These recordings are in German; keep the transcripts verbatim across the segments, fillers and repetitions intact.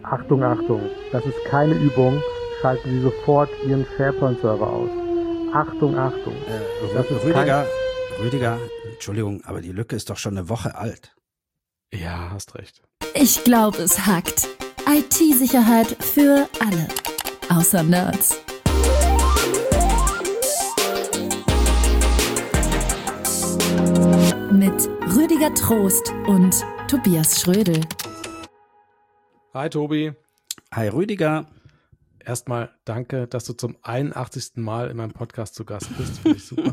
Achtung, Achtung, das ist keine Übung. Schalten Sie sofort Ihren SharePoint-Server aus. Achtung, Achtung. Äh, das ist Rüdiger, kein... Rüdiger, Entschuldigung, aber die Lücke ist doch schon eine Woche alt. Ja, hast recht. Ich glaube, es hackt. I T-Sicherheit für alle. Außer Nerds. Mit Rüdiger Trost und Tobias Schrödel. Hi Tobi. Hi Rüdiger. Erstmal danke, dass du zum einundachtzigsten Mal in meinem Podcast zu Gast bist. Finde ich super.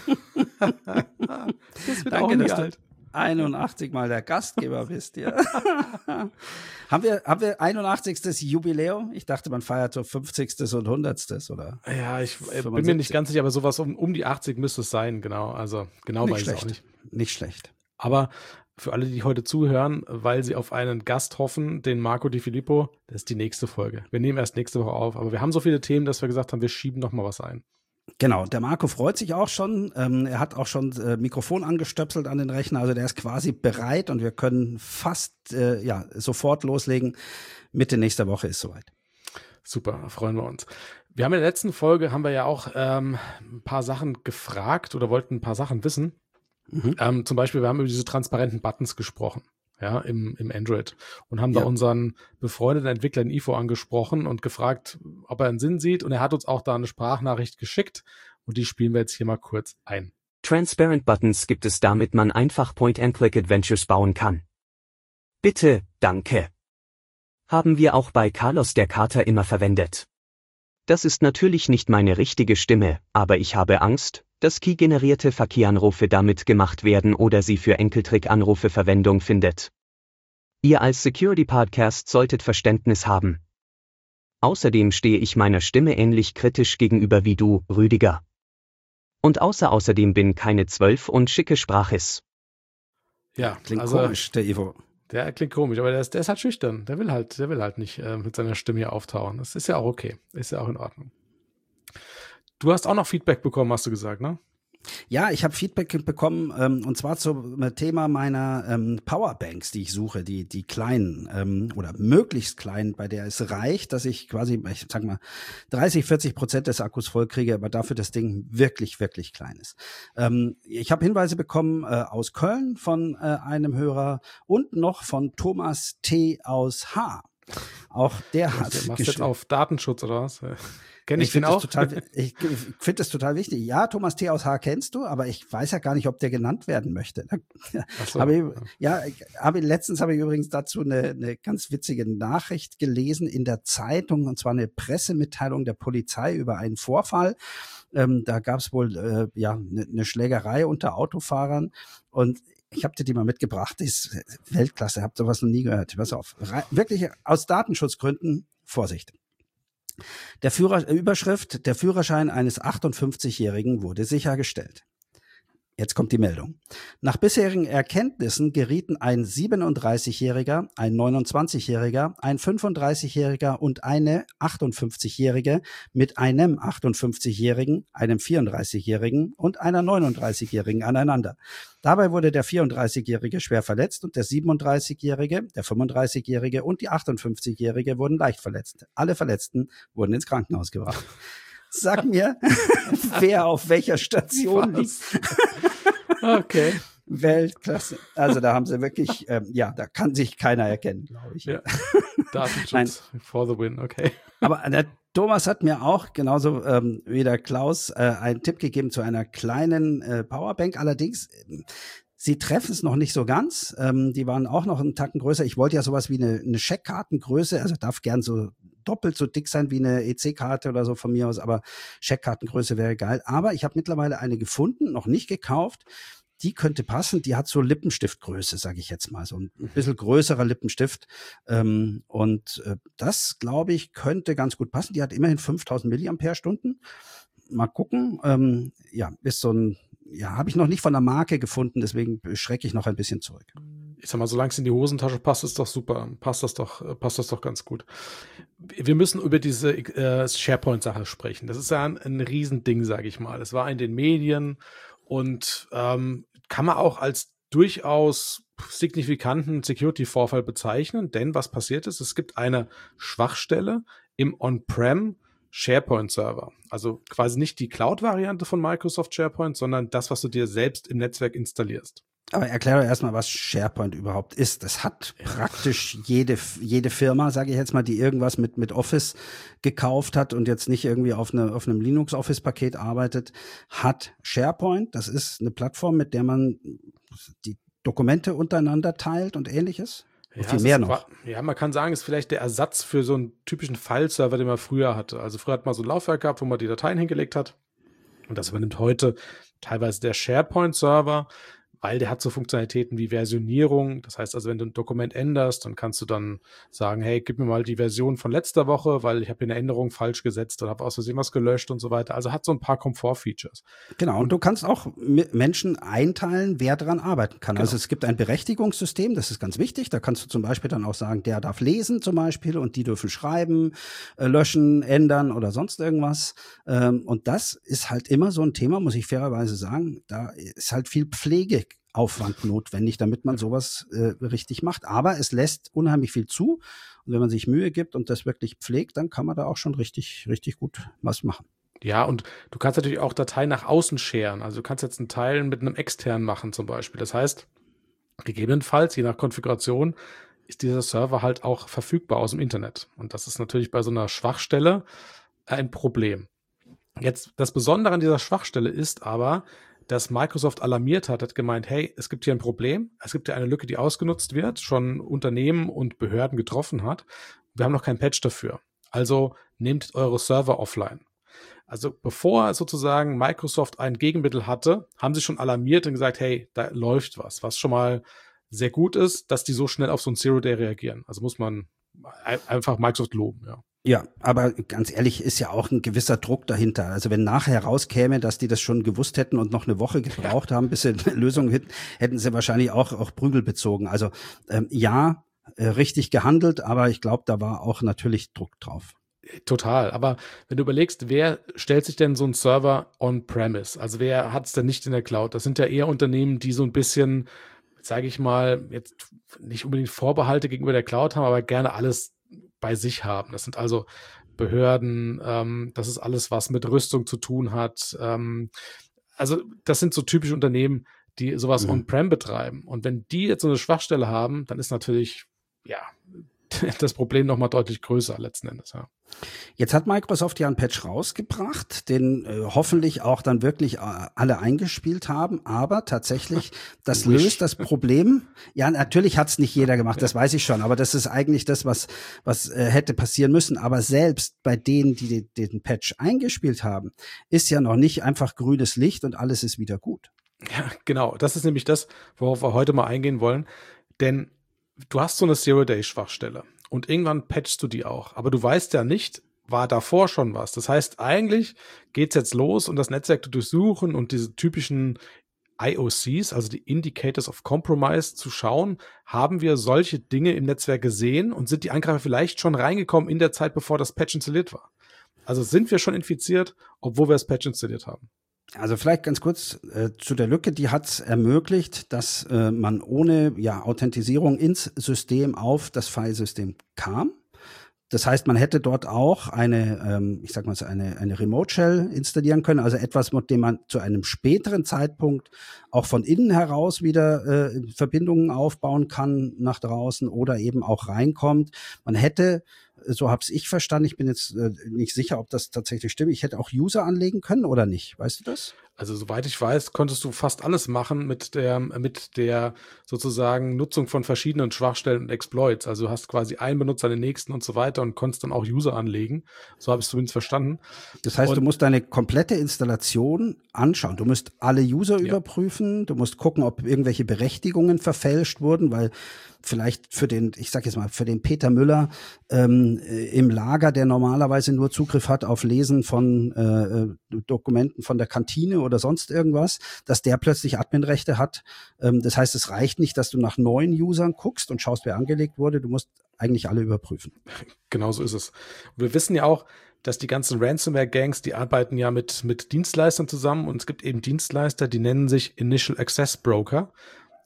Das wird danke, auch dass alt. Du einundachtzig Mal der Gastgeber bist. Ja. haben wir haben wir einundachtzigstes Jubiläum? Ich dachte, man feiert so fünfzigstes und hundertstes oder? Ja, ich fünfundsiebzig. Bin mir nicht ganz sicher, aber sowas um, um die achtzig müsste es sein, genau. Also genau nicht weiß schlecht. ich auch nicht. Nicht schlecht. Aber für alle, die heute zuhören, weil sie auf einen Gast hoffen, den Marco Di Filippo, das ist die nächste Folge. Wir nehmen erst nächste Woche auf, aber wir haben so viele Themen, dass wir gesagt haben, wir schieben noch mal was ein. Genau, der Marco freut sich auch schon. Ähm, er hat auch schon äh, Mikrofon angestöpselt an den Rechner, also der ist quasi bereit und wir können fast äh, ja sofort loslegen. Mitte nächster Woche ist soweit. Super, freuen wir uns. Wir haben in der letzten Folge, haben wir ja auch ähm, ein paar Sachen gefragt oder wollten ein paar Sachen wissen. Mhm. Ähm, zum Beispiel, wir haben über diese transparenten Buttons gesprochen, ja, im, im Android und haben ja. da unseren befreundeten Entwickler in I F O angesprochen und gefragt, ob er einen Sinn sieht, und er hat uns auch da eine Sprachnachricht geschickt und die spielen wir jetzt hier mal kurz ein. Transparent Buttons gibt es, damit man einfach Point-and-Click-Adventures bauen kann. Bitte, danke. Haben wir auch bei Carlos der Kater immer verwendet. Das ist natürlich nicht meine richtige Stimme, aber ich habe Angst, dass Key-generierte Verkehranrufe damit gemacht werden oder sie für Enkeltrick-Anrufe Verwendung findet. Ihr als Security-Podcast solltet Verständnis haben. Außerdem stehe ich meiner Stimme ähnlich kritisch gegenüber wie du, Rüdiger. Und außer außerdem bin keine zwölf und schicke Sprachis. Ja, klingt also, komisch, der Ivo. Der klingt komisch, aber der ist, der ist halt schüchtern. Der will halt, der will halt nicht äh, mit seiner Stimme hier auftauchen. Das ist ja auch okay. Ist ja auch in Ordnung. Du hast auch noch Feedback bekommen, hast du gesagt, ne? Ja, ich habe Feedback bekommen, ähm, und zwar zum Thema meiner ähm, Powerbanks, die ich suche, die die kleinen ähm, oder möglichst kleinen, bei der es reicht, dass ich quasi, ich sag mal, dreißig, vierzig Prozent des Akkus voll kriege, aber dafür das Ding wirklich, wirklich klein ist. Ähm, ich habe Hinweise bekommen äh, aus Köln von äh, einem Hörer und noch von Thomas T. aus H. Auch der hat Du machst jetzt auf Datenschutz oder was? Kenn ich, ich den auch? Total, ich finde das total wichtig. Ja, Thomas T. aus H. kennst du, aber ich weiß ja gar nicht, ob der genannt werden möchte. Ach so, aber ich, ja, habe letztens habe ich übrigens dazu eine, eine ganz witzige Nachricht gelesen in der Zeitung, und zwar eine Pressemitteilung der Polizei über einen Vorfall. Ähm, da gab es wohl äh, ja eine, eine Schlägerei unter Autofahrern, und ich habe dir die mal mitgebracht. Die ist Weltklasse, habt sowas noch nie gehört. Pass auf, Re- wirklich aus Datenschutzgründen Vorsicht. Der Führer, Überschrift, der Führerschein eines achtundfünfzigjährigen wurde sichergestellt. Jetzt kommt die Meldung. Nach bisherigen Erkenntnissen gerieten ein siebenunddreißigjähriger, ein neunundzwanzigjähriger, ein fünfunddreißigjähriger und eine achtundfünfzigjährige mit einem achtundfünfzigjährigen, einem vierunddreißigjährigen und einer neununddreißigjährigen aneinander. Dabei wurde der vierunddreißigjährige schwer verletzt und der siebenunddreißigjährige, der fünfunddreißigjährige und die achtundfünfzigjährige wurden leicht verletzt. Alle Verletzten wurden ins Krankenhaus gebracht. Sag mir, wer auf welcher Station liegt. Okay. Weltklasse. Also da haben sie wirklich, ähm, ja, da kann sich keiner erkennen, glaube ich. Ja. Datenschutz for the win, okay. Aber der Thomas hat mir auch, genauso ähm, wie der Klaus, äh, einen Tipp gegeben zu einer kleinen äh, Powerbank. Allerdings, äh, sie treffen es noch nicht so ganz. Ähm, die waren auch noch einen Tacken größer. Ich wollte ja sowas wie eine, eine Scheckkartengröße, also darf gern so doppelt so dick sein wie eine E C-Karte oder so von mir aus, aber Scheckkartengröße wäre geil. Aber ich habe mittlerweile eine gefunden, noch nicht gekauft. Die könnte passen. Die hat so Lippenstiftgröße, sage ich jetzt mal. So ein bisschen größerer Lippenstift. Ähm, und äh, das, glaube ich, könnte ganz gut passen. Die hat immerhin fünftausend Milliampere-Stunden. Mal gucken. Ähm, ja, ist so ein, ja, habe ich noch nicht von der Marke gefunden, deswegen schrecke ich noch ein bisschen zurück. Ich sag mal, solange es in die Hosentasche passt, ist doch super. Passt das doch, passt das doch ganz gut. Wir müssen über diese äh, SharePoint-Sache sprechen. Das ist ja ein, ein Riesending, sage ich mal. Das war in den Medien und ähm, kann man auch als durchaus signifikanten Security-Vorfall bezeichnen, denn was passiert ist, es gibt eine Schwachstelle im On-Prem SharePoint-Server. Also quasi nicht die Cloud-Variante von Microsoft SharePoint, sondern das, was du dir selbst im Netzwerk installierst. Aber erklär doch erstmal, was SharePoint überhaupt ist. Das hat praktisch jede, jede Firma, sage ich jetzt mal, die irgendwas mit, mit Office gekauft hat und jetzt nicht irgendwie auf, eine, auf einem Linux-Office-Paket arbeitet, hat SharePoint. Das ist eine Plattform, mit der man die Dokumente untereinander teilt und ähnliches. Und Ja, viel es mehr ist, noch. ja, man kann sagen, es ist vielleicht der Ersatz für so einen typischen File-Server, den man früher hatte. Also früher hat man so ein Laufwerk gehabt, wo man die Dateien hingelegt hat. Und das übernimmt heute teilweise der SharePoint-Server, weil der hat so Funktionalitäten wie Versionierung. Das heißt also, wenn du ein Dokument änderst, dann kannst du dann sagen, hey, gib mir mal die Version von letzter Woche, weil ich habe hier eine Änderung falsch gesetzt oder habe aus Versehen was gelöscht und so weiter. Also hat so ein paar Komfort-Features. Genau, und du kannst auch Menschen einteilen, wer daran arbeiten kann. Genau. Also es gibt ein Berechtigungssystem, das ist ganz wichtig. Da kannst du zum Beispiel dann auch sagen, der darf lesen zum Beispiel und die dürfen schreiben, äh, löschen, ändern oder sonst irgendwas. Ähm, und das ist halt immer so ein Thema, muss ich fairerweise sagen. Da ist halt viel Pflegeaufwand notwendig, damit man sowas äh, richtig macht. Aber es lässt unheimlich viel zu. Und wenn man sich Mühe gibt und das wirklich pflegt, dann kann man da auch schon richtig, richtig gut was machen. Ja, und du kannst natürlich auch Dateien nach außen scheren. Also du kannst jetzt einen Teil mit einem externen machen zum Beispiel. Das heißt, gegebenenfalls, je nach Konfiguration, ist dieser Server halt auch verfügbar aus dem Internet. Und das ist natürlich bei so einer Schwachstelle ein Problem. Jetzt, das Besondere an dieser Schwachstelle ist aber, dass Microsoft alarmiert hat, hat gemeint, hey, es gibt hier ein Problem, es gibt hier eine Lücke, die ausgenutzt wird, schon Unternehmen und Behörden getroffen hat. Wir haben noch kein Patch dafür. Also nehmt eure Server offline. Also bevor sozusagen Microsoft ein Gegenmittel hatte, haben sie schon alarmiert und gesagt, hey, da läuft was, was schon mal sehr gut ist, dass die so schnell auf so ein Zero-Day reagieren. Also muss man einfach Microsoft loben, ja. Ja, aber ganz ehrlich, ist ja auch ein gewisser Druck dahinter. Also wenn nachher rauskäme, dass die das schon gewusst hätten und noch eine Woche gebraucht haben, bis sie eine Lösung hätten, hätten sie wahrscheinlich auch, auch Prügel bezogen. Also ähm, ja, äh, richtig gehandelt, aber ich glaube, da war auch natürlich Druck drauf. Total, aber wenn du überlegst, wer stellt sich denn so einen Server on-premise? Also wer hat es denn nicht in der Cloud? Das sind ja eher Unternehmen, die so ein bisschen, sage ich mal, jetzt nicht unbedingt Vorbehalte gegenüber der Cloud haben, aber gerne alles bei sich haben. Das sind also Behörden, ähm, das ist alles, was mit Rüstung zu tun hat. Ähm, also das sind so typische Unternehmen, die sowas mhm. on-prem betreiben. Und wenn die jetzt so eine Schwachstelle haben, dann ist natürlich, ja, das Problem noch mal deutlich größer letzten Endes, ja. Jetzt hat Microsoft ja einen Patch rausgebracht, den äh, hoffentlich auch dann wirklich äh, alle eingespielt haben, aber tatsächlich, das löst das Problem. Ja, natürlich hat es nicht jeder gemacht, das weiß ich schon, aber das ist eigentlich das, was was äh, hätte passieren müssen. Aber selbst bei denen, die den, den Patch eingespielt haben, ist ja noch nicht einfach grünes Licht und alles ist wieder gut. Ja, genau. Das ist nämlich das, worauf wir heute mal eingehen wollen, denn du hast so eine Zero-Day-Schwachstelle und irgendwann patchst du die auch. Aber du weißt ja nicht, war davor schon was. Das heißt, eigentlich geht's jetzt los und das Netzwerk zu durchsuchen und diese typischen I O Cs, also die Indicators of Compromise, zu schauen, haben wir solche Dinge im Netzwerk gesehen und sind die Angreifer vielleicht schon reingekommen in der Zeit, bevor das Patch installiert war. Also sind wir schon infiziert, obwohl wir das Patch installiert haben. Also vielleicht ganz kurz äh, zu der Lücke, die hat es ermöglicht, dass äh, man ohne ja, Authentisierung ins System auf das Filesystem kam. Das heißt, man hätte dort auch eine, ähm, ich sag mal so, eine, eine Remote Shell installieren können, also etwas, mit dem man zu einem späteren Zeitpunkt auch von innen heraus wieder äh, Verbindungen aufbauen kann nach draußen oder eben auch reinkommt. Man hätte, so habe ich verstanden, ich bin jetzt äh, nicht sicher, ob das tatsächlich stimmt, ich hätte auch User anlegen können oder nicht, weißt du das? Also soweit ich weiß, konntest du fast alles machen mit der mit der sozusagen Nutzung von verschiedenen Schwachstellen und Exploits. Also du hast quasi einen Benutzer, den nächsten und so weiter und konntest dann auch User anlegen. So habe ich es zumindest verstanden. Das heißt, und du musst deine komplette Installation anschauen. Du musst alle User ja. überprüfen. Du musst gucken, ob irgendwelche Berechtigungen verfälscht wurden, weil vielleicht für den, ich sag jetzt mal, für den Peter Müller ähm, im Lager, der normalerweise nur Zugriff hat auf Lesen von äh, Dokumenten von der Kantine oder sonst irgendwas, dass der plötzlich Adminrechte hat. Ähm, das heißt, es reicht nicht, dass du nach neuen Usern guckst und schaust, wer angelegt wurde. Du musst eigentlich alle überprüfen. Genau so ist es. Und wir wissen ja auch, dass die ganzen Ransomware-Gangs, die arbeiten ja mit, mit Dienstleistern zusammen und es gibt eben Dienstleister, die nennen sich Initial Access Broker.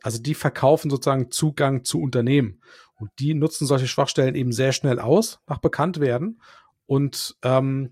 Also die verkaufen sozusagen Zugang zu Unternehmen. Und die nutzen solche Schwachstellen eben sehr schnell aus, nach Bekanntwerden. Und ähm,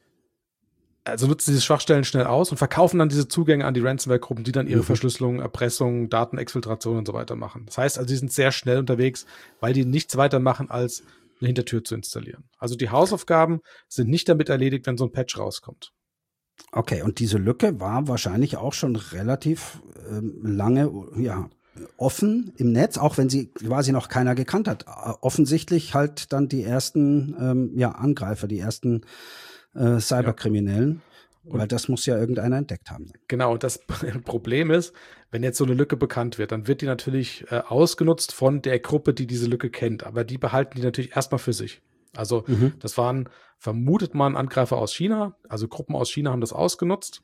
also nutzen diese Schwachstellen schnell aus und verkaufen dann diese Zugänge an die Ransomware-Gruppen, die dann ihre mhm. Verschlüsselung, Erpressung, Datenexfiltration und so weiter machen. Das heißt also, die sind sehr schnell unterwegs, weil die nichts weiter machen, als eine Hintertür zu installieren. Also die Hausaufgaben sind nicht damit erledigt, wenn so ein Patch rauskommt. Okay, und diese Lücke war wahrscheinlich auch schon relativ ähm, lange ja, offen im Netz, auch wenn sie quasi noch keiner gekannt hat. Offensichtlich halt dann die ersten ähm, ja, Angreifer, die ersten äh, Cyberkriminellen, ja. Weil das muss ja irgendeiner entdeckt haben. Genau, und das Problem ist, wenn jetzt so eine Lücke bekannt wird, dann wird die natürlich äh, ausgenutzt von der Gruppe, die diese Lücke kennt. Aber die behalten die natürlich erstmal für sich. Also mhm. das waren, vermutet man, Angreifer aus China. Also Gruppen aus China haben das ausgenutzt.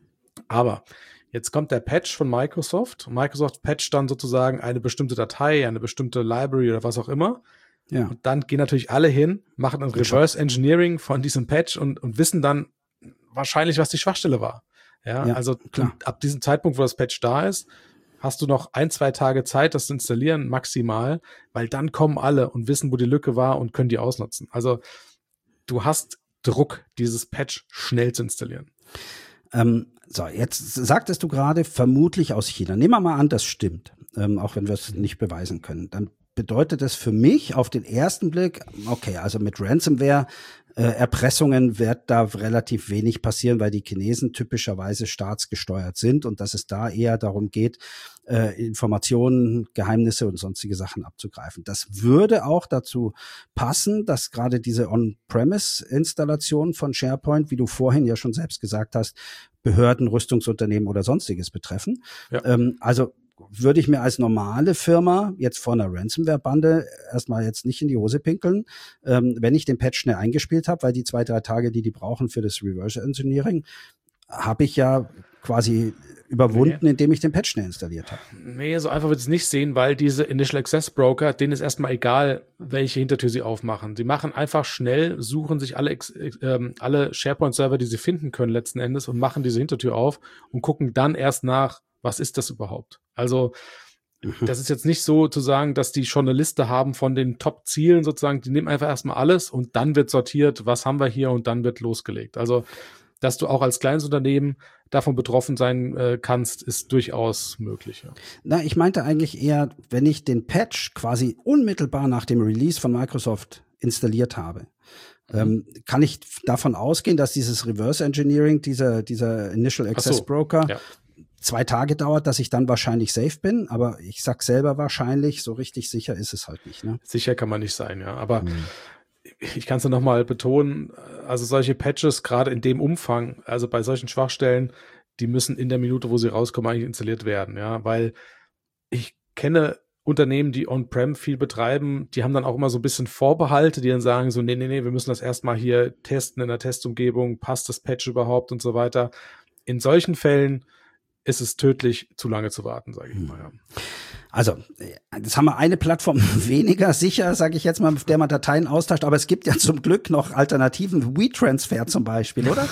Aber jetzt kommt der Patch von Microsoft. Microsoft patcht dann sozusagen eine bestimmte Datei, eine bestimmte Library oder was auch immer. Ja. Und dann gehen natürlich alle hin, machen ein Reverse Engineering von diesem Patch und, und wissen dann wahrscheinlich, was die Schwachstelle war. Ja, ja, also klar. Ab diesem Zeitpunkt, wo das Patch da ist, hast du noch ein, zwei Tage Zeit, das zu installieren, maximal, weil dann kommen alle und wissen, wo die Lücke war und können die ausnutzen. Also du hast Druck, dieses Patch schnell zu installieren. Ähm, so, jetzt sagtest du gerade, vermutlich aus China. Nehmen wir mal an, das stimmt, ähm, auch wenn wir es nicht beweisen können. Dann bedeutet das für mich auf den ersten Blick, okay, also mit Ransomware, äh, Erpressungen wird da relativ wenig passieren, weil die Chinesen typischerweise staatsgesteuert sind und dass es da eher darum geht, äh, Informationen, Geheimnisse und sonstige Sachen abzugreifen. Das würde auch dazu passen, dass gerade diese On-Premise-Installation von SharePoint, wie du vorhin ja schon selbst gesagt hast, Behörden, Rüstungsunternehmen oder sonstiges betreffen. Ja. Ähm, also würde ich mir als normale Firma jetzt vor einer Ransomware-Bande erstmal jetzt nicht in die Hose pinkeln, ähm, wenn ich den Patch schnell eingespielt habe, weil die zwei, drei Tage, die die brauchen für das Reverse Engineering, habe ich ja quasi überwunden, nee. indem ich den Patch schnell installiert habe. Nee, so einfach wird es nicht sehen, weil diese Initial Access Broker, denen ist erstmal egal, welche Hintertür sie aufmachen. Sie machen einfach schnell, suchen sich alle, äh, alle SharePoint-Server, die sie finden können letzten Endes und machen diese Hintertür auf und gucken dann erst nach, was ist das überhaupt? Also mhm. das ist jetzt nicht so zu sagen, dass die schon eine Liste haben von den Top-Zielen sozusagen. Die nehmen einfach erstmal alles und dann wird sortiert, was haben wir hier und dann wird losgelegt. Also dass du auch als kleines Unternehmen davon betroffen sein äh, kannst, ist durchaus möglich. Ja. Na, ich meinte eigentlich eher, wenn ich den Patch quasi unmittelbar nach dem Release von Microsoft installiert habe, mhm. ähm, kann ich davon ausgehen, dass dieses Reverse Engineering, dieser, dieser Initial Access so, Broker, ja. zwei Tage dauert, dass ich dann wahrscheinlich safe bin, aber ich sag selber wahrscheinlich, so richtig sicher ist es halt nicht. Ne? Sicher kann man nicht sein, ja, aber mhm. ich kann es noch mal betonen, also solche Patches, gerade in dem Umfang, also bei solchen Schwachstellen, die müssen in der Minute, wo sie rauskommen, eigentlich installiert werden, ja, weil ich kenne Unternehmen, die On-Prem viel betreiben, die haben dann auch immer so ein bisschen Vorbehalte, die dann sagen so, nee, nee, nee, wir müssen das erstmal hier testen in der Testumgebung, passt das Patch überhaupt und so weiter. In solchen Fällen ist es tödlich, zu lange zu warten, sage ich mal, ja. Also, jetzt haben wir eine Plattform weniger sicher, sage ich jetzt mal, auf der man Dateien austauscht, aber es gibt ja zum Glück noch Alternativen, WeTransfer zum Beispiel, oder?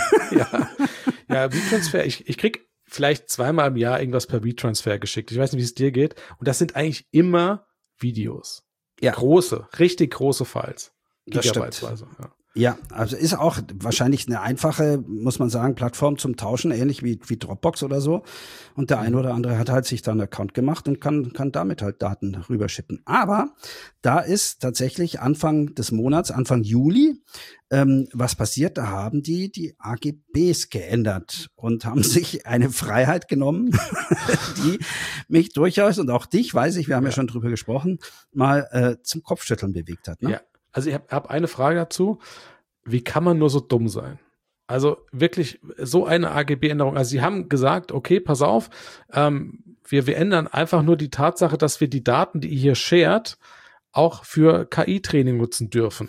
ja, ja, WeTransfer, ich, ich krieg vielleicht zweimal im Jahr irgendwas per WeTransfer geschickt. Ich weiß nicht, wie es dir geht. Und das sind eigentlich immer Videos. Ja. Große, richtig große Files. Das stimmt. Ja. Ja, also ist auch wahrscheinlich eine einfache, muss man sagen, Plattform zum Tauschen, ähnlich wie, wie Dropbox oder so. Und der eine oder andere hat halt sich dann einen Account gemacht und kann, kann damit halt Daten rüberschippen. Aber da ist tatsächlich Anfang des Monats, Anfang Juli, ähm, was passiert? Da haben die die A G Bs geändert und haben sich eine Freiheit genommen, die mich durchaus und auch dich, weiß ich, wir haben ja, ja schon drüber gesprochen, mal äh, zum Kopfschütteln bewegt hat. Ne? Ja. Also ich habe hab eine Frage dazu. Wie kann man nur so dumm sein? Also wirklich so eine A G B-Änderung. Also sie haben gesagt, okay, pass auf, ähm, wir, wir ändern einfach nur die Tatsache, dass wir die Daten, die ihr hier shared, auch für K I-Training nutzen dürfen.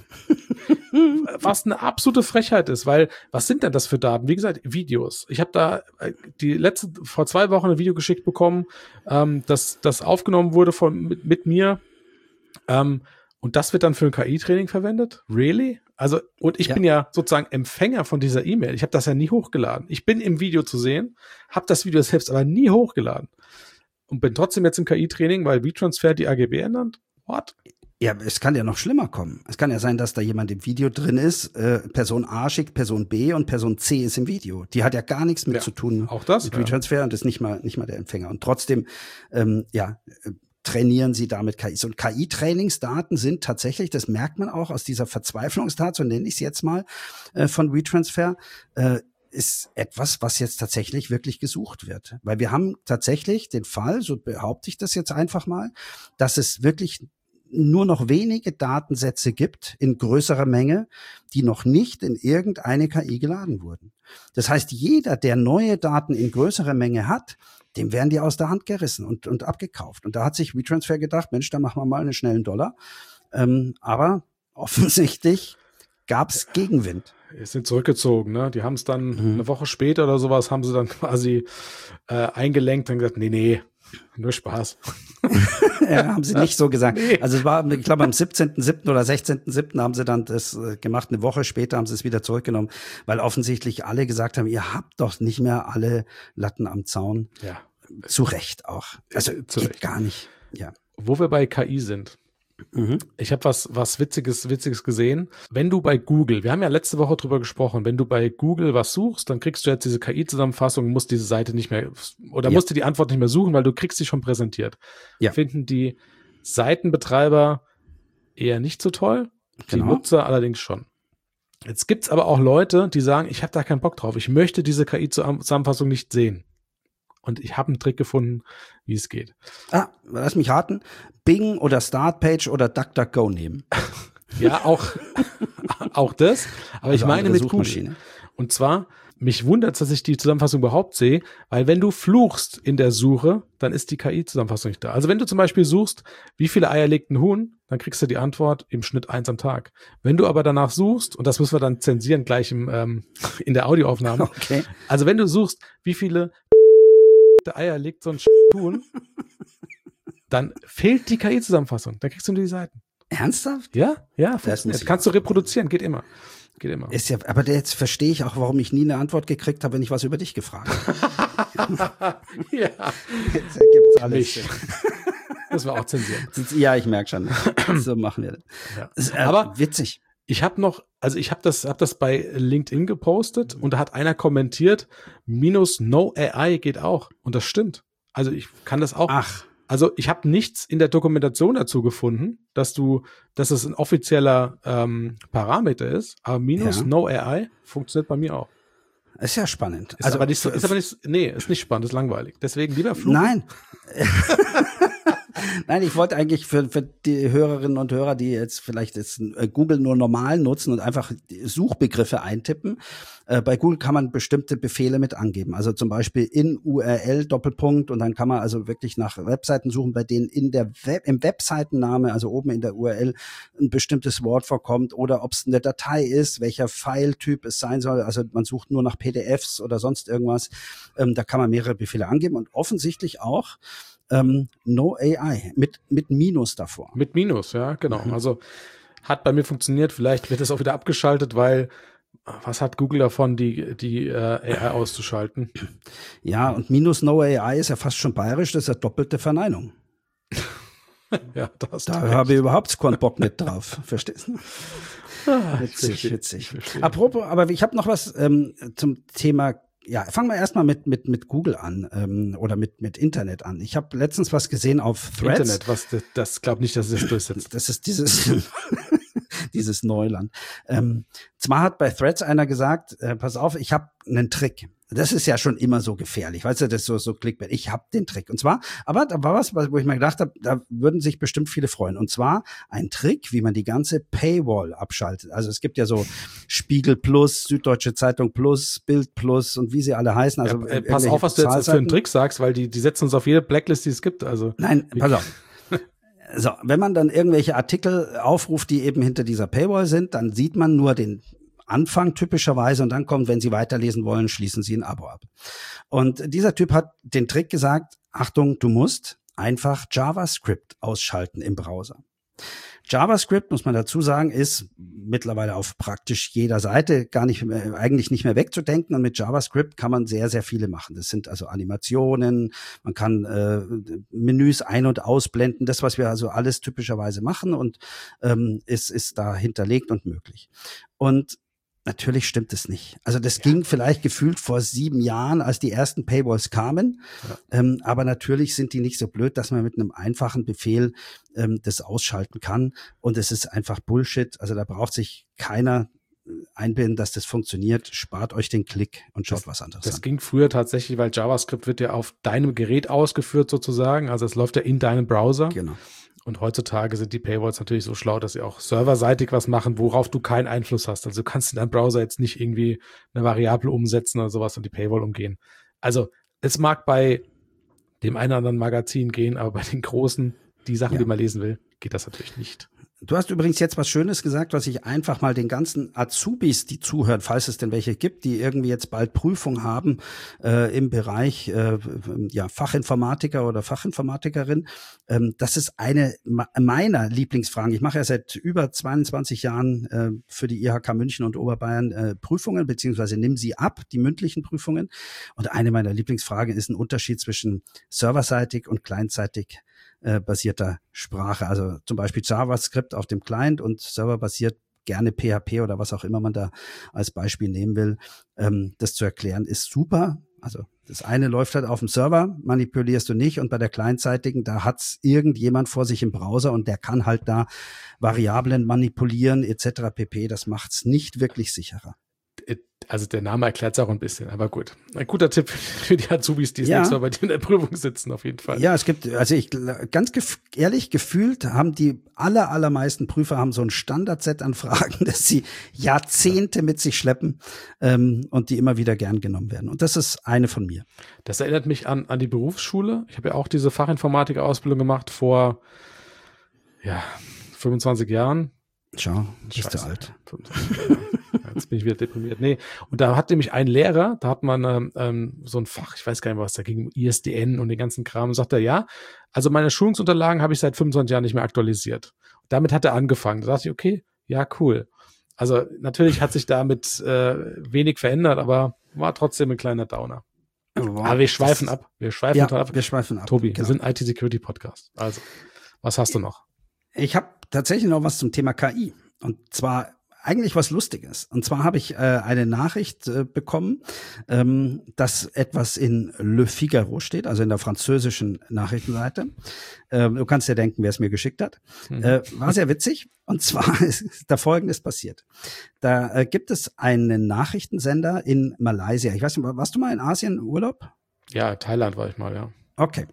Was eine absolute Frechheit ist, weil was sind denn das für Daten? Wie gesagt, Videos. Ich habe da die letzte, vor zwei Wochen ein Video geschickt bekommen, ähm, das, das aufgenommen wurde von mit, mit mir. Ähm, Und das wird dann für ein K I-Training verwendet? Really? Also, und ich ja. bin ja sozusagen Empfänger von dieser E-Mail. Ich habe das ja nie hochgeladen. Ich bin im Video zu sehen, habe das Video selbst aber nie hochgeladen. und bin trotzdem jetzt im K I-Training, weil WeTransfer die A G B ändert? What? Ja, es kann ja noch schlimmer kommen. Es kann ja sein, dass da jemand im Video drin ist, äh, Person A schickt Person B und Person C ist im Video. Die hat ja gar nichts mit ja, zu tun auch das, mit ja. WeTransfer und ist nicht mal nicht mal der Empfänger. Und trotzdem, ähm, ja, trainieren sie damit K Is. Und K I-Trainingsdaten sind tatsächlich, das merkt man auch aus dieser Verzweiflungstat, so nenne ich es jetzt mal, äh, von WeTransfer, äh, ist etwas, was jetzt tatsächlich wirklich gesucht wird. Weil wir haben tatsächlich den Fall, so behaupte ich das jetzt einfach mal, dass es wirklich nur noch wenige Datensätze gibt in größerer Menge, die noch nicht in irgendeine K I geladen wurden. Das heißt, jeder, der neue Daten in größerer Menge hat, dem werden die aus der Hand gerissen und, und abgekauft. Und da hat sich WeTransfer gedacht, Mensch, da machen wir mal einen schnellen Dollar. Ähm, aber offensichtlich gab es Gegenwind. Die sind zurückgezogen, ne? Die haben es dann Mhm. eine Woche später oder sowas, haben sie dann quasi äh, eingelenkt und gesagt, nee, nee, nur Spaß. Ja, haben sie nicht so gesagt. Nee. Also es war, ich glaube, am siebzehnten siebten oder sechzehnten siebten haben sie dann das äh, gemacht. Eine Woche später haben sie es wieder zurückgenommen, weil offensichtlich alle gesagt haben, ihr habt doch nicht mehr alle Latten am Zaun. Ja. Zu Recht auch. Also Äh, zu geht Recht. gar nicht. Ja. Wo wir bei K I sind. Mhm. Ich habe was, was Witziges, Witziges gesehen. Wenn du bei Google, wir haben ja letzte Woche drüber gesprochen, wenn du bei Google was suchst, dann kriegst du jetzt diese K I-Zusammenfassung, musst diese Seite nicht mehr, oder Ja. musst du die Antwort nicht mehr suchen, weil du kriegst sie schon präsentiert. Ja. Finden die Seitenbetreiber eher nicht so toll, die Genau. Nutzer allerdings schon. Jetzt gibt's aber auch Leute, die sagen, ich habe da keinen Bock drauf, ich möchte diese K I-Zusammenfassung nicht sehen. Und ich habe einen Trick gefunden, wie es geht. Ah, lass mich raten. Bing oder Startpage oder DuckDuckGo nehmen. Ja, auch, auch das. Aber Also ich meine andere mit Google. Suchmaschine. Und zwar, mich wundert, dass ich die Zusammenfassung überhaupt sehe, weil wenn du fluchst in der Suche, dann ist die K I-Zusammenfassung nicht da. Also wenn du zum Beispiel suchst, wie viele Eier legt ein Huhn, dann kriegst du die Antwort im Schnitt eins am Tag. Wenn du aber danach suchst, und das müssen wir dann zensieren gleich im, ähm, in der Audioaufnahme. Okay. Also wenn du suchst, wie viele Eier legt so ein Huhn, dann fehlt die K I-Zusammenfassung. Dann kriegst du nur die Seiten. Ernsthaft? Ja, ja, muss funktioniert. ich Kannst du reproduzieren, geht immer. Geht immer. Ist ja, aber jetzt verstehe ich auch, warum ich nie eine Antwort gekriegt habe, wenn ich was über dich gefragt habe. Ja, Jetzt ergibt's alles. nicht. Das war auch zensieren. Ja, ich merke schon. So machen wir das. Ja. Ist, äh, Aber witzig. ich habe noch, also ich habe das, hab das bei LinkedIn gepostet und da hat einer kommentiert, minus No A I geht auch. Und das stimmt. Also ich kann das auch. Ach, Also ich habe nichts in der Dokumentation dazu gefunden, dass du, dass es ein offizieller ähm, Parameter ist, aber minus Ja. No A I funktioniert bei mir auch. ist ja spannend. Ist aber nicht so, ist aber nicht, nee, ist nicht spannend, ist langweilig. Deswegen lieber Flug. Nein. Nein, ich wollte eigentlich für, für die Hörerinnen und Hörer, die jetzt vielleicht jetzt äh, Google nur normal nutzen und einfach die Suchbegriffe eintippen. Äh, bei Google kann man bestimmte Befehle mit angeben. Also zum Beispiel in U R L Doppelpunkt und dann kann man also wirklich nach Webseiten suchen, bei denen in der Web, im Webseitenname, also oben in der U R L, ein bestimmtes Wort vorkommt oder ob es eine Datei ist, welcher File-Typ es sein soll. Also man sucht nur nach P D Fs oder sonst irgendwas. Ähm, da kann man mehrere Befehle angeben und offensichtlich auch Ähm, No A I, mit, mit Minus davor. Mit Minus, ja, genau. Mhm. Also hat bei mir funktioniert. Vielleicht wird es auch wieder abgeschaltet, weil was hat Google davon, die, die äh, A I auszuschalten? Ja, und Minus No A I ist ja fast schon bayerisch, das ist ja doppelte Verneinung. Ja, das Da habe ich überhaupt keinen Bock mit drauf. Verstehst du? Ah, ich Witzig, verstehe, witzig. ich verstehe. Apropos, aber ich habe noch was ähm, zum Thema. Ja, fangen wir erstmal mit mit mit Google an ähm, oder mit mit Internet an. Ich habe letztens was gesehen auf Threads. Internet, was das, das glaube nicht, dass es das durchsetzt. Das ist dieses dieses Neuland. Ähm, zwar hat bei Threads einer gesagt, äh, pass auf, ich habe einen Trick. Das ist ja schon immer so gefährlich, weißt du, das ist so so Clickbait. Ich habe den Trick. Und zwar, aber da war was, wo ich mir gedacht habe, da würden sich bestimmt viele freuen. Und zwar ein Trick, wie man die ganze Paywall abschaltet. Also es gibt ja so Spiegel Plus, Süddeutsche Zeitung Plus, Bild Plus und wie sie alle heißen. Also ja, äh, pass auf, was du jetzt für einen Trick sagst, weil die, die setzen uns auf jede Blacklist, die es gibt. Also Nein, pass auf. So, wenn man dann irgendwelche Artikel aufruft, die eben hinter dieser Paywall sind, dann sieht man nur den Anfang typischerweise und dann kommt, wenn Sie weiterlesen wollen, schließen Sie ein Abo ab. Und dieser Typ hat den Trick gesagt, Achtung, du musst einfach JavaScript ausschalten im Browser. JavaScript, muss man dazu sagen, ist mittlerweile auf praktisch jeder Seite gar nicht mehr, eigentlich nicht mehr wegzudenken. Und mit JavaScript kann man sehr, sehr viele machen. Das sind also Animationen, man kann äh, Menüs ein- und ausblenden, das, was wir also alles typischerweise machen und ähm, ist, ist da hinterlegt und möglich. Und natürlich stimmt es nicht. Also das ja. ging vielleicht gefühlt vor sieben Jahren, als die ersten Paywalls kamen. Ja. Ähm, aber natürlich sind die nicht so blöd, dass man mit einem einfachen Befehl ähm, das ausschalten kann. Und es ist einfach Bullshit. Also da braucht sich keiner einbilden, dass das funktioniert. Spart euch den Klick und schaut das, was anderes das an. Das ging früher tatsächlich, weil JavaScript wird ja auf deinem Gerät ausgeführt sozusagen. Also es läuft ja in deinem Browser. Genau. Und heutzutage sind die Paywalls natürlich so schlau, dass sie auch serverseitig was machen, worauf du keinen Einfluss hast. Also du kannst in deinem Browser jetzt nicht irgendwie eine Variable umsetzen oder sowas und die Paywall umgehen. Also es mag bei dem einen oder anderen Magazin gehen, aber bei den großen, die Sachen, ja. die man lesen will, geht das natürlich nicht. Du hast übrigens jetzt was Schönes gesagt, was ich einfach mal den ganzen Azubis, die zuhören, falls es denn welche gibt, die irgendwie jetzt bald Prüfung haben äh, im Bereich äh, ja Fachinformatiker oder Fachinformatikerin, ähm, das ist eine meiner Lieblingsfragen. Ich mache ja seit über zweiundzwanzig Jahren äh, für die I H K München und Oberbayern äh, Prüfungen, beziehungsweise nimm sie ab, die mündlichen Prüfungen. Und eine meiner Lieblingsfragen ist ein Unterschied zwischen serverseitig und clientseitig Äh, basierter Sprache, also zum Beispiel JavaScript auf dem Client und serverbasiert gerne P H P oder was auch immer man da als Beispiel nehmen will. Ähm, das zu erklären ist super. Also das eine läuft halt auf dem Server, manipulierst du nicht, und bei der clientseitigen, da hat's irgendjemand vor sich im Browser und der kann halt da Variablen manipulieren et cetera pp. Das macht's nicht wirklich sicherer. Also der Name erklärt es auch ein bisschen, aber gut. Ein guter Tipp für die Azubis, die ja. nächstes Mal bei dir in der Prüfung sitzen, auf jeden Fall. Ja, es gibt, also ich ganz gef- ehrlich gefühlt haben die aller, allermeisten Prüfer haben so ein Standardset an Fragen, dass sie Jahrzehnte ja. mit sich schleppen ähm, und die immer wieder gern genommen werden. Und das ist eine von mir. Das erinnert mich an, an die Berufsschule. Ich habe ja auch diese Fachinformatiker-Ausbildung gemacht vor ja, fünfundzwanzig Jahren. Schau, bist du alt. Jetzt bin ich wieder deprimiert. Nee, und da hat nämlich ein Lehrer, da hat man ähm, so ein Fach, ich weiß gar nicht mehr, was da ging, I S D N und den ganzen Kram, und sagt er, ja, also meine Schulungsunterlagen habe ich seit fünfundzwanzig Jahren nicht mehr aktualisiert. Und damit hat er angefangen. Da dachte ich, okay, ja, cool. Also natürlich hat sich damit äh, wenig verändert, aber war trotzdem ein kleiner Downer. Wow, aber wir schweifen ab. Wir schweifen ja, ab. Wir schweifen ab. Tobi, genau. Wir sind I T-Security-Podcast. Also, was hast du noch? Ich habe tatsächlich noch was zum Thema K I. Und zwar eigentlich was Lustiges. Und zwar habe ich äh, eine Nachricht äh, bekommen, ähm, dass etwas in Le Figaro steht, also in der französischen Nachrichtenseite. Ähm, du kannst dir denken, wer es mir geschickt hat. Mhm. Äh, war sehr witzig. Und zwar ist da Folgendes passiert. Da äh, gibt es einen Nachrichtensender in Malaysia. Ich weiß nicht, warst du mal in Asien im Urlaub? Ja, Thailand war ich mal, ja. Okay.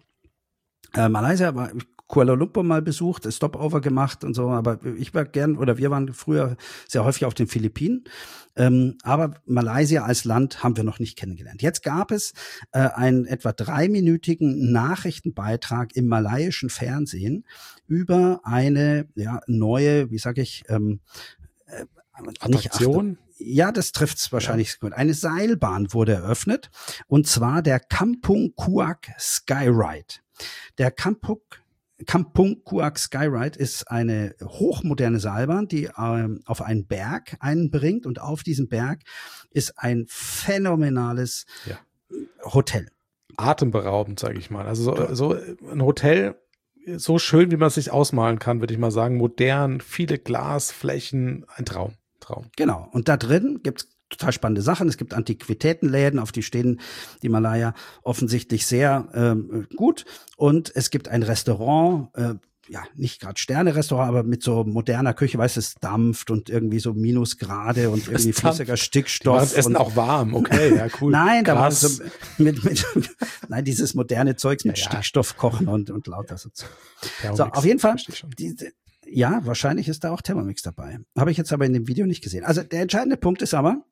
Äh, Malaysia war Kuala Lumpur mal besucht, Stopover gemacht und so, aber ich war gern, oder wir waren früher sehr häufig auf den Philippinen, ähm, aber Malaysia als Land haben wir noch nicht kennengelernt. Jetzt gab es äh, einen etwa dreiminütigen Nachrichtenbeitrag im malaiischen Fernsehen über eine ja neue, wie sage ich, ähm, äh, Attraktion? Ja, das trifft's wahrscheinlich ja. gut. Eine Seilbahn wurde eröffnet, und zwar der Kampung Kuak Skyride. Der Kampung Kampung Kuak Skyride ist eine hochmoderne Seilbahn, die ähm, auf einen Berg einbringt, und auf diesem Berg ist ein phänomenales ja. Hotel. Atemberaubend, sage ich mal. Also so, so ein Hotel, so schön, wie man es sich ausmalen kann, würde ich mal sagen. Modern, viele Glasflächen, ein Traum. Traum. Genau. Und da drin gibt's total spannende Sachen. Es gibt Antiquitätenläden, auf die stehen die Malayer offensichtlich sehr ähm, gut. Und es gibt ein Restaurant, äh, ja, nicht gerade Sterne-Restaurant, aber mit so moderner Küche, weißt du, es dampft und irgendwie so Minusgrade und irgendwie flüssiger Stickstoff. Das Essen auch warm, okay, ja, cool. Nein, da war so mit, mit, nein, dieses moderne Zeugs mit ja, ja. Stickstoff kochen und, und lauter so. So, auf jeden Fall, diese, ja, wahrscheinlich ist da auch Thermomix dabei. Habe ich jetzt aber in dem Video nicht gesehen. Also der entscheidende Punkt ist aber,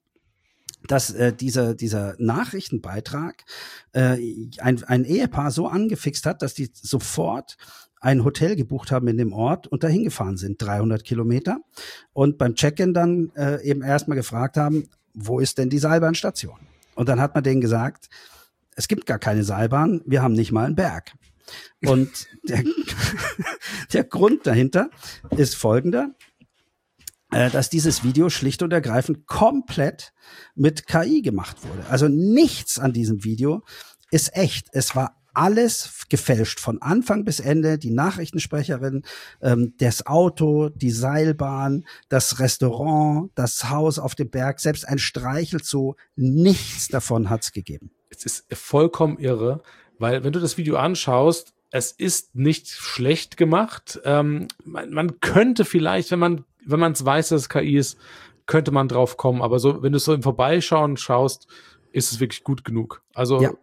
dass äh, dieser dieser Nachrichtenbeitrag äh, ein, ein Ehepaar so angefixt hat, dass die sofort ein Hotel gebucht haben in dem Ort und dahin gefahren sind, dreihundert Kilometer, und beim Check-in dann äh, eben erstmal gefragt haben, wo ist denn die Seilbahnstation? Und dann hat man denen gesagt, es gibt gar keine Seilbahn, wir haben nicht mal einen Berg. Und der, der Grund dahinter ist folgender, äh, dass dieses Video schlicht und ergreifend komplett mit K I gemacht wurde. Also nichts an diesem Video ist echt. Es war alles gefälscht, von Anfang bis Ende. Die Nachrichtensprecherin, ähm, das Auto, die Seilbahn, das Restaurant, das Haus auf dem Berg, selbst ein Streichelzoo, nichts davon hat's gegeben. Es ist vollkommen irre, weil wenn du das Video anschaust, es ist nicht schlecht gemacht. Ähm, man, man könnte vielleicht, wenn man wenn man es weiß, dass es K I ist, könnte man drauf kommen. Aber so, wenn du es so im Vorbeischauen schaust, ist es wirklich gut genug. Also ja.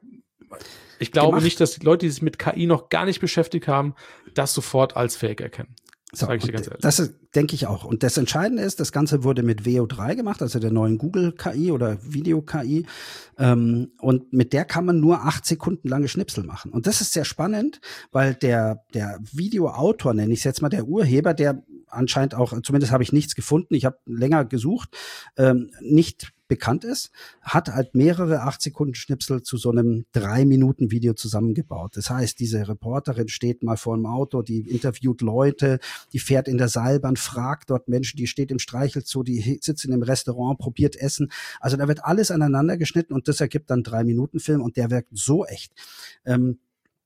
Ich glaube gemacht. nicht, dass die Leute, die sich mit K I noch gar nicht beschäftigt haben, das sofort als Fake erkennen. Das so, sage ich dir ganz ehrlich. Das ist, denke ich auch. Und das Entscheidende ist, das Ganze wurde mit V O drei gemacht, also der neuen Google-K I oder Video-K I. Ähm, und mit der kann man nur acht Sekunden lange Schnipsel machen. Und das ist sehr spannend, weil der, der Videoautor, nenne ich es jetzt mal, der Urheber, der anscheinend auch, zumindest habe ich nichts gefunden, ich habe länger gesucht, ähm, nicht bekannt ist, hat halt mehrere acht Sekunden Schnipsel zu so einem drei Minuten Video zusammengebaut. Das heißt, diese Reporterin steht mal vor einem Auto, die interviewt Leute, die fährt in der Seilbahn, fragt dort Menschen, die steht im Streichelzoo, die sitzt in einem Restaurant, probiert Essen. Also da wird alles aneinander geschnitten und das ergibt dann drei Minuten Film und der wirkt so echt. Ähm,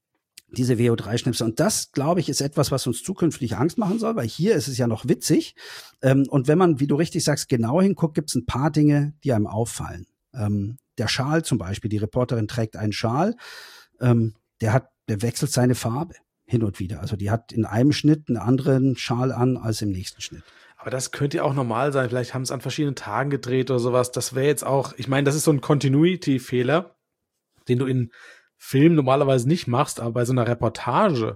diese V O drei Schnipsel. Und das, glaube ich, ist etwas, was uns zukünftig Angst machen soll, weil hier ist es ja noch witzig. Ähm, und wenn man, wie du richtig sagst, genau hinguckt, gibt es ein paar Dinge, die einem auffallen. Ähm, der Schal zum Beispiel, die Reporterin trägt einen Schal, ähm, der hat, der wechselt seine Farbe hin und wieder. Also die hat in einem Schnitt einen anderen Schal an als im nächsten Schnitt. Aber das könnte ja auch normal sein. Vielleicht haben es an verschiedenen Tagen gedreht oder sowas. Das wäre jetzt auch, ich meine, das ist so ein Continuity-Fehler, den du in Film normalerweise nicht machst, aber bei so einer Reportage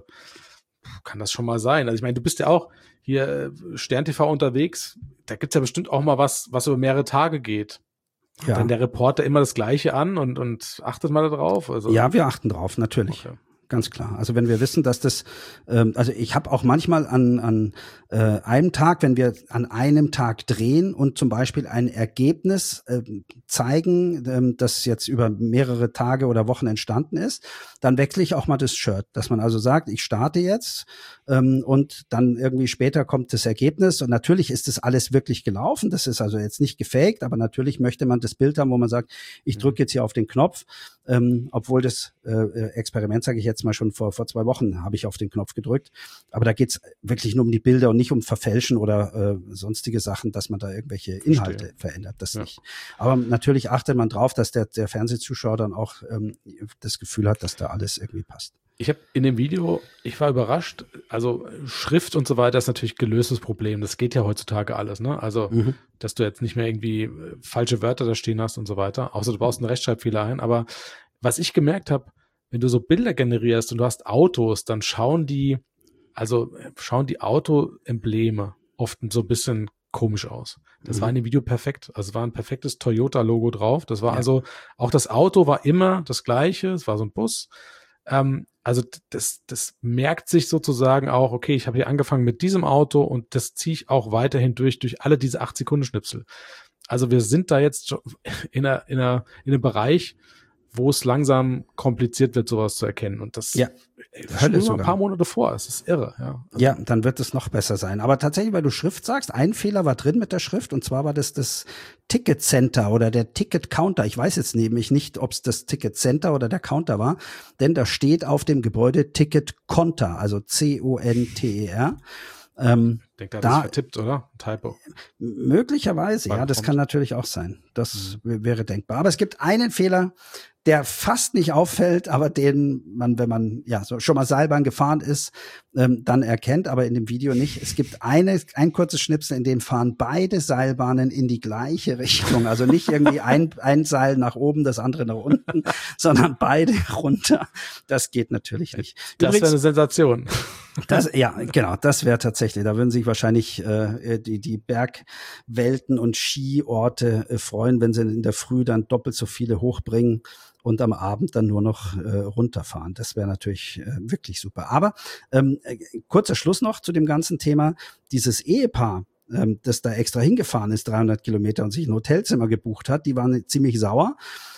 kann das schon mal sein. Also ich meine, du bist ja auch hier Stern T V unterwegs, da gibt's ja bestimmt auch mal was, was über mehrere Tage geht. Und ja. Dann der Reporter immer das Gleiche an und, und achtet mal da drauf. Also, ja, wir achten drauf, natürlich. Okay. Ganz klar. Also wenn wir wissen, dass das, ähm, also ich habe auch manchmal an an äh, einem Tag, wenn wir an einem Tag drehen und zum Beispiel ein Ergebnis äh, zeigen, ähm, das jetzt über mehrere Tage oder Wochen entstanden ist, dann wechsle ich auch mal das Shirt, dass man also sagt, ich starte jetzt ähm, und dann irgendwie später kommt das Ergebnis und natürlich ist das alles wirklich gelaufen. Das ist also jetzt nicht gefaked, aber natürlich möchte man das Bild haben, wo man sagt, ich drücke jetzt hier auf den Knopf, ähm, obwohl das äh, Experiment, sage ich jetzt mal schon vor vor zwei Wochen, habe ich auf den Knopf gedrückt. Aber da geht's wirklich nur um die Bilder und nicht um Verfälschen oder äh, sonstige Sachen, dass man da irgendwelche Inhalte Verstehe. verändert. Das ja. nicht. Aber natürlich achtet man drauf, dass der der Fernsehzuschauer dann auch ähm, das Gefühl hat, dass da alles irgendwie passt. Ich habe in dem Video, ich war überrascht, also Schrift und so weiter ist natürlich gelöstes Problem. Das geht ja heutzutage alles, ne? Also, mhm. dass du jetzt nicht mehr irgendwie falsche Wörter da stehen hast und so weiter. Außer du baust einen Rechtschreibfehler ein. Aber was ich gemerkt habe, wenn du so Bilder generierst und du hast Autos, dann schauen die, also schauen die Auto-Embleme oft so ein bisschen komisch aus. Das mhm. war in dem Video perfekt. Also es war ein perfektes Toyota-Logo drauf. Das war ja. also, auch das Auto war immer das gleiche. Es war so ein Bus. Ähm, also das, das merkt sich sozusagen auch, okay, ich habe hier angefangen mit diesem Auto und das ziehe ich auch weiterhin durch, durch alle diese acht Sekunden Schnipsel. Also wir sind da jetzt schon in einer, in einer, in einem Bereich, wo es langsam kompliziert wird, sowas zu erkennen. Und das ja. schon nur ein paar Monate vor. Es ist irre. Ja, also ja, dann wird es noch besser sein. Aber tatsächlich, weil du Schrift sagst, ein Fehler war drin mit der Schrift. Und zwar war das das Ticket Center oder der Ticket Counter. Ich weiß jetzt nämlich nicht, ob es das Ticket Center oder der Counter war. Denn da steht auf dem Gebäude Ticket Konter, also C O N T E R. Ähm, ich denke, da hat es vertippt, oder? Ein Typo. Möglicherweise, Wann ja, das kommt? Kann natürlich auch sein. Das mhm. wäre denkbar. Aber es gibt einen Fehler, der fast nicht auffällt, aber den man, wenn man ja so schon mal Seilbahn gefahren ist, ähm, dann erkennt, aber in dem Video nicht. Es gibt eine, ein kurzes Schnipsel, in dem fahren beide Seilbahnen in die gleiche Richtung. Also nicht irgendwie ein, ein Seil nach oben, das andere nach unten, sondern beide runter. Das geht natürlich nicht. Das wäre eine Sensation. Das, ja, genau, das wäre tatsächlich. Da würden sich wahrscheinlich äh, die, die Bergwelten und Skiorte äh, freuen, wenn sie in der Früh dann doppelt so viele hochbringen und am Abend dann nur noch äh, runterfahren. Das wäre natürlich äh, wirklich super. Aber ähm, äh, kurzer Schluss noch zu dem ganzen Thema. Dieses Ehepaar, ähm, das da extra hingefahren ist, dreihundert Kilometer und sich ein Hotelzimmer gebucht hat, die waren ziemlich sauer.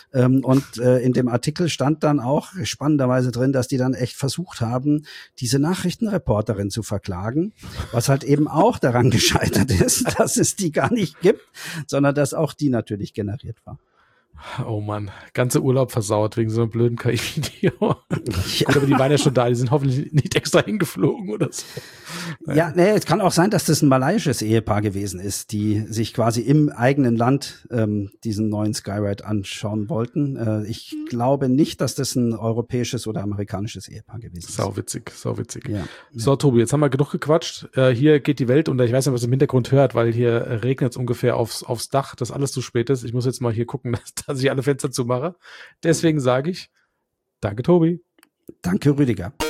Ähm, und äh, in dem Artikel stand dann auch spannenderweise drin, dass die dann echt versucht haben, diese Nachrichtenreporterin zu verklagen, was halt eben auch daran gescheitert ist, dass es die gar nicht gibt, sondern dass auch die natürlich generiert war. Oh Mann, ganze Urlaub versaut wegen so einem blöden K I-Video. Ja. Gut, aber die waren ja schon da, die sind hoffentlich nicht extra hingeflogen oder so. Naja. Ja, nee, es kann auch sein, dass das ein malaiisches Ehepaar gewesen ist, die sich quasi im eigenen Land ähm, diesen neuen Skyride anschauen wollten. Äh, ich glaube nicht, dass das ein europäisches oder amerikanisches Ehepaar gewesen ist. Sau witzig, sau witzig. Ja. So, Tobi, jetzt haben wir genug gequatscht. Äh, hier geht die Welt unter. Ich weiß nicht, was ihr im Hintergrund hört, weil hier regnet es ungefähr aufs, aufs Dach, dass alles zu spät ist. Ich muss jetzt mal hier gucken, dass dass ich alle Fenster zumache. Deswegen sage ich, danke Tobi. Danke Rüdiger.